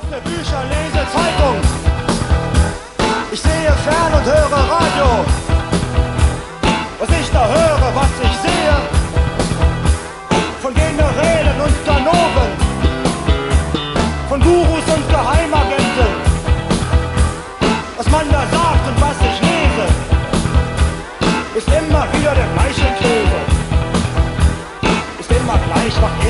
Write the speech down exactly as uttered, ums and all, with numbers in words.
öffne Bücher, lese Zeitung. Ich sehe fern und höre Radio. Was ich da höre, was ich sehe, von Generälen und Ganoven, von Gurus und Geheimagenten. Was man da sagt und was ich lese, ist immer wieder der gleiche Käse. Ist immer gleich, macht